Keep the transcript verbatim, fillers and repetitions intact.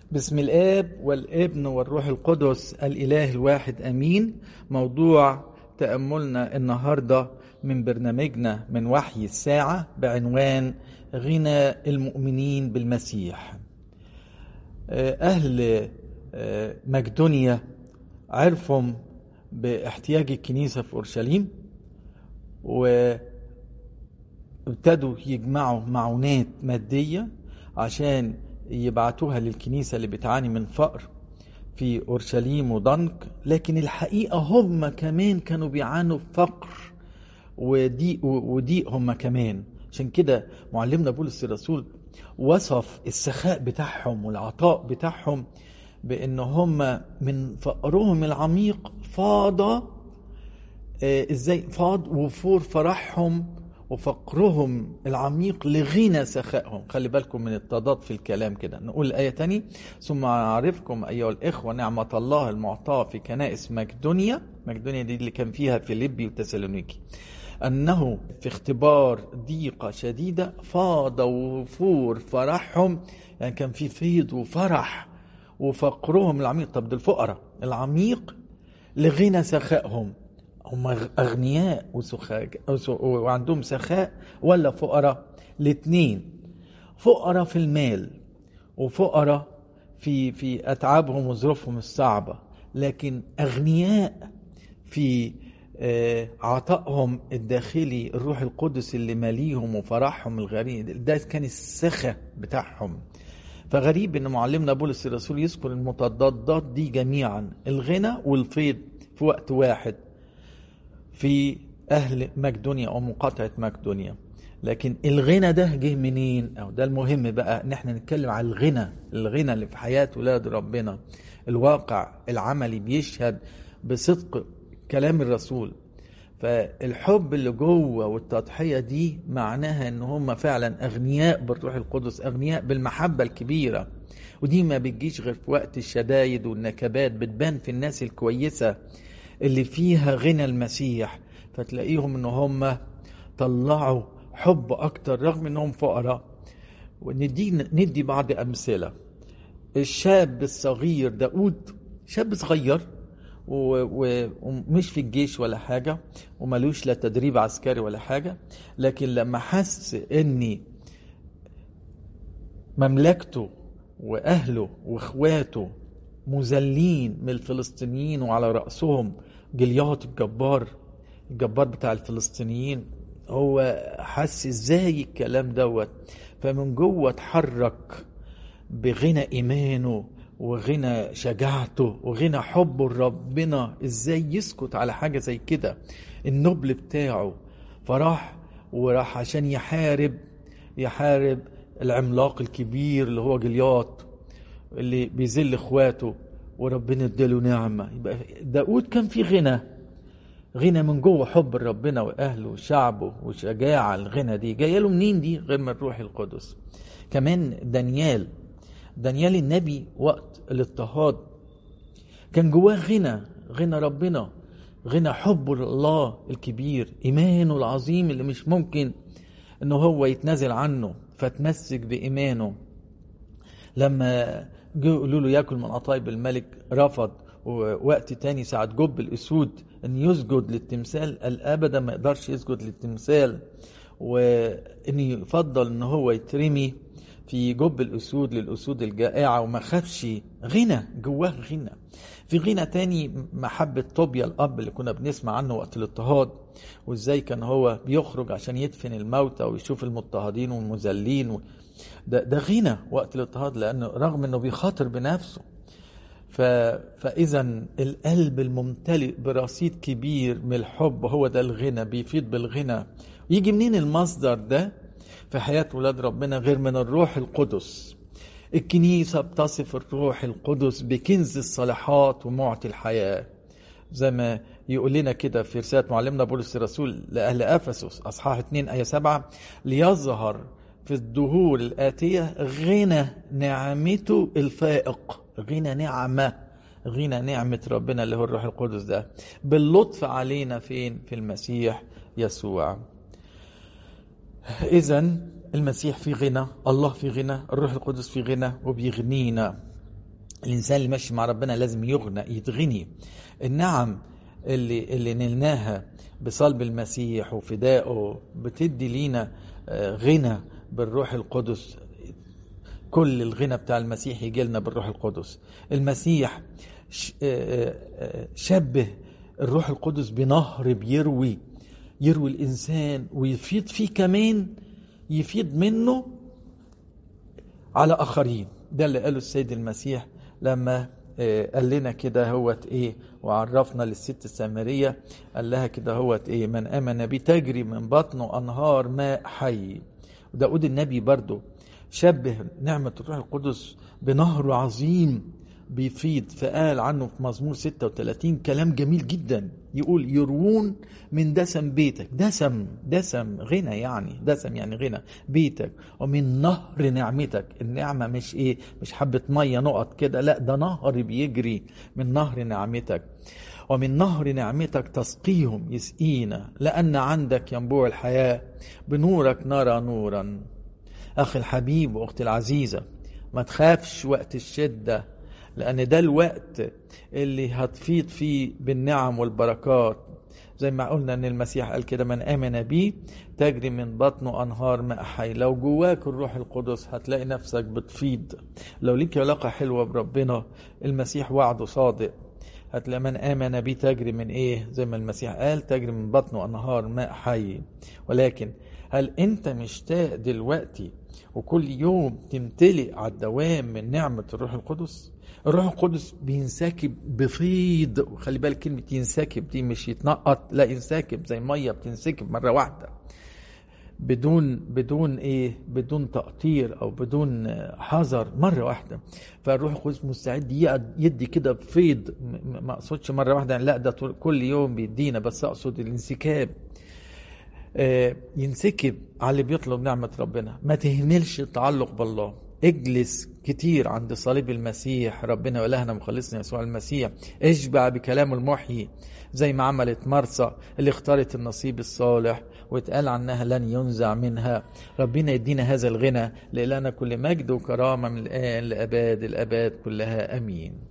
بسم الآب والابن والروح القدس الإله الواحد أمين. موضوع تأملنا النهاردة من برنامجنا من وحي الساعة بعنوان غنى المؤمنين بالمسيح. أهل مقدونيا عرفوا باحتياج الكنيسة في أورشليم، وابتدوا يجمعوا معونات مادية عشان يبعتوها للكنيسة اللي بتعاني من فقر في أورشليم وضنك. لكن الحقيقة هم كمان كانوا بيعانوا فقر وضيق وضيق هم كمان. عشان كده معلمنا بولس الرسول وصف السخاء بتاعهم والعطاء بتاعهم بأن هم من فقرهم العميق فاض آه ازاي فاض وفور فرحهم وفقرهم العميق لغنى سخائهم. خلي بالكم من التضاد في الكلام كده. نقول الآية تاني: ثم أعرفكم أيها الإخوة نعمة الله المعطاة في كنائس مقدونيا. مقدونيا دي اللي كان فيها فيليبي وتسالونيكي، أنه في اختبار ضيقة شديدة فاض وفور فرحهم. يعني كان في فيض وفرح وفقرهم العميق. طب ده الفقراء العميق لغنى سخائهم. هم أغنياء وسخاء وعندهم سخاء ولا فقراء؟ الاثنين، فقراء في المال وفقراء في في أتعابهم وظروفهم الصعبة، لكن أغنياء في عطائهم الداخلي، الروح القدس اللي ماليهم وفرحهم الغريب. ده كان السخاء بتاعهم. فغريب ان معلمنا بولس الرسول يذكر المتضادات دي جميعا، الغنى والفيض في وقت واحد في أهل مقدونيا أو مقاطعة مقدونيا. لكن الغنى ده جه منين؟ أو ده المهم بقى، إن احنا نتكلم على الغنى الغنى اللي في حياة ولاد ربنا. الواقع العملي بيشهد بصدق كلام الرسول. فالحب اللي جوه والتضحية دي معناها ان هم فعلا أغنياء بالروح القدس، أغنياء بالمحبة الكبيرة. ودي ما بتجيش غير في وقت الشدايد والنكبات، بتبان في الناس الكويسة اللي فيها غنى المسيح. فتلاقيهم ان هم طلعوا حب اكتر رغم انهم فقراء. وندي ندي بعض امثله. الشاب الصغير داود، شاب صغير ومش في الجيش ولا حاجه وملوش لا تدريب عسكري ولا حاجه، لكن لما حس ان مملكته واهله واخواته مذلين من الفلسطينيين وعلى رأسهم جليات الجبار الجبار بتاع الفلسطينيين، هو حس ازاي الكلام دوت. فمن جوه اتحرك بغنى ايمانه وغنى شجاعته وغنى حبه لربنا. ازاي يسكت على حاجة زي كده؟ النبل بتاعه فراح وراح عشان يحارب يحارب العملاق الكبير اللي هو جليات اللي بيذل اخواته، وربنا اداله نعمة. يبقى داود كان في غنى غنى من جوه، حب ربنا واهله وشعبه وشجاعة. الغنى دي جايه له منين؟ دي غير من الروح القدس. كمان دانيال دانيال النبي وقت الاضطهاد كان جواه غنى غنى ربنا، غنى حبه لله الكبير، ايمانه العظيم اللي مش ممكن انه هو يتنازل عنه، فتمسك بايمانه. لما جو يقولوا له ياكل من قطايب الملك رفض. ووقت تاني ساعة جب الاسود ان يسجد للتمثال، قال ابدا ما يقدرش يسجد للتمثال، وان يفضل ان هو يترمي في جب الاسود للاسود الجائعة وما خافش. غنى جواه غنى. في غنى تاني محبة طوبيا الاب اللي كنا بنسمع عنه وقت الاضطهاد، وازاي كان هو بيخرج عشان يدفن الموتى ويشوف المضطهدين والمذلين. ده, ده غنى وقت الاضطهاد، لأنه رغم أنه بيخاطر بنفسه. ف... فإذا القلب الممتلئ برصيد كبير من الحب هو ده الغنى، بيفيض بالغنى. يجي منين المصدر ده في حياة ولاد ربنا غير من الروح القدس؟ الكنيسة بتصف الروح القدس بكنز الصالحات ومعطي الحياة، زي ما يقول لنا كده في رسالة معلمنا بولس الرسول لأهل أفسس أصحاح اتنين آية سبعة: ليظهر في الدهور الآتية غنى نعمته الفائق. غنى نعمة غنى نعمة ربنا اللي هو الروح القدس ده باللطف علينا فين؟ في المسيح يسوع. إذن المسيح في غنى، الله في غنى، الروح القدس في غنى وبيغنينا. الإنسان اللي ماشي مع ربنا لازم يغنى يتغني. النعم اللي, اللي نلناها بصلب المسيح وفدائه بتدي لينا غنى بالروح القدس. كل الغنى بتاع المسيح يجي لنا بالروح القدس. المسيح شبه الروح القدس بنهر بيروي يروي الإنسان ويفيض فيه كمان، يفيض منه على آخرين. ده اللي قاله السيد المسيح لما قال لنا كده هوت ايه، وعرفنا للست السامرية قال لها كده هوت ايه، من آمن بي تجري من بطنه أنهار ماء حي. وداود النبي برضو شبه نعمة الروح القدس بنهر عظيم بيفيض، فقال عنه في مزمور ستة وثلاثين كلام جميل جدا، يقول يروون من دسم بيتك. دسم دسم غنى، يعني دسم يعني غنى بيتك، ومن نهر نعمتك. النعمة مش ايه، مش حبة مية نقط كده، لا ده نهر بيجري من نهر نعمتك. ومن نهر نعمتك تسقيهم، يسقينا، لأن عندك ينبوع الحياة، بنورك نرى نورا. أخي الحبيب وأختي العزيزة، ما تخافش وقت الشدة، لأن ده الوقت اللي هتفيض فيه بالنعم والبركات. زي ما قلنا أن المسيح قال كده من آمن بي تجري من بطنه أنهار ماء حي. لو جواك الروح القدس هتلاقي نفسك بتفيض. لو ليك علاقة حلوة بربنا، المسيح وعده صادق، هتلاقي من آمن بي تجري من إيه، زي ما المسيح قال تجري من بطنه أنهار ماء حي. ولكن هل أنت مشتاق دلوقتي وكل يوم تمتلئ على الدوام من نعمة الروح القدس؟ الروح القدس بينسكب بفيض، وخلي بالك كلمة ينسكب دي مش يتنقط، لا ينسكب زي مية بتنسكب مرة واحدة بدون بدون ايه، بدون تقطير او بدون حذر، مرة واحدة. فالروح القدس مستعد يدي كده بفيض، ما اقصدش مرة واحدة، لا ده كل يوم بيدينا، بس اقصد الانسكاب. ينسكب على اللي بيطلب نعمة ربنا. ما تهملش التعلق بالله، اجلس كتير عند صليب المسيح ربنا وإلهنا مخلصنا يسوع المسيح، اشبع بكلام المحيي زي ما عملت مرسى اللي اختارت النصيب الصالح واتقال عنها لن ينزع منها. ربنا يدينا هذا الغنى، لإلهنا كل مجد وكرامة من الآن لأباد الأباد كلها، أمين.